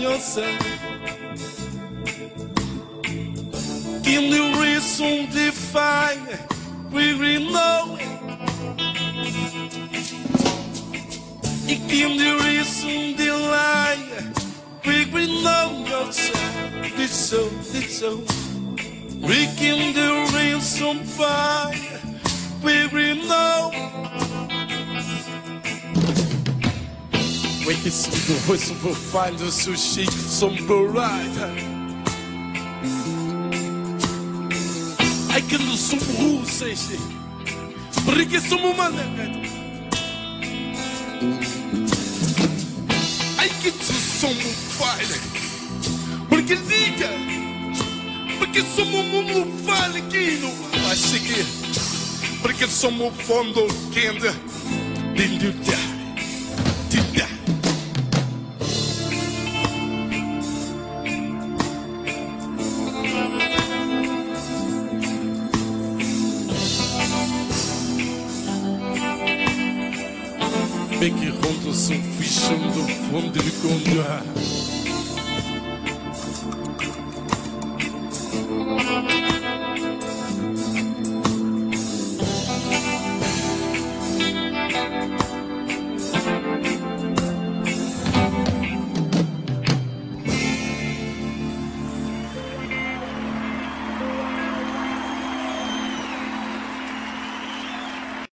yourself. Can the reason define? We know it. Can the reason lie? We know yourself. It's so. We can the reason find. We know. Wake is the voice of a find the sushi, some brighter. I can do some rules, say she. Porque somos maneira. I can do some fire. Porque diga. Porque somos mundo vale que não vai seguir. Porque somos fundo quente. Dentro de Bem que ronda são fichando do fundo de conta.